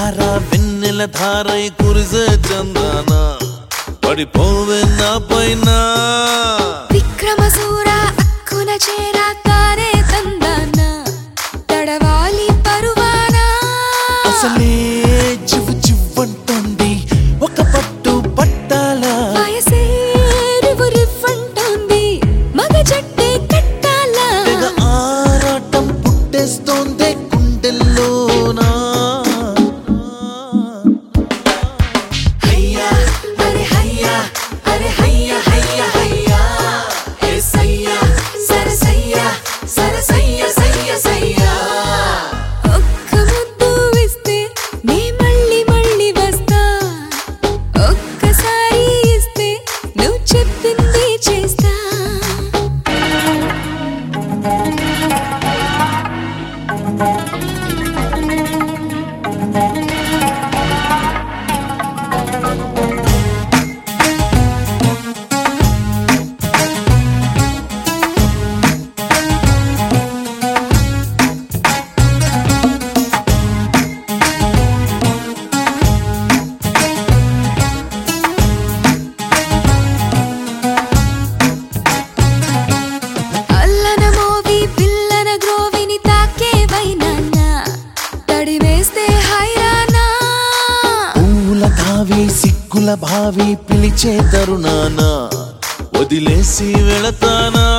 ధార వెన్నెల ధారై కురిసే చందన పడిపోవే నా పైన విక్రమసూర అక్కున చేరా తారే తందాన తడవాలి పరువానా అసలే చివ్వు చివ్వంటోంది ఒక పట్టు పట్టాల వయసే రివు రివ్వంటోంది మగ జట్టే కట్టాల తెగ ఆరాటం పుట్టేస్తోంది గుండెల్లోనా హయ్యా అరే హయ్యా అరే హయ్యా హయ్యా హయ్యా ఏ సయ్యా సరసయ్యా సరసయ్యా సయ్యా సయ్యా ఒక్క ముద్దు ఇస్తే నే మళ్ళీ మళ్ళీ వస్తా ఒక్కసారి ఇస్తే నువ్వు చెప్పింది చేస్తా అల్లన మోవి పిల్లన గ్రోవిని తాకే వైనాన్న తడి వేస్తే హైరానా పూల తావి సిగ్గుల భావి పిలిచే తరుణాన వదిలేసి వెళతానా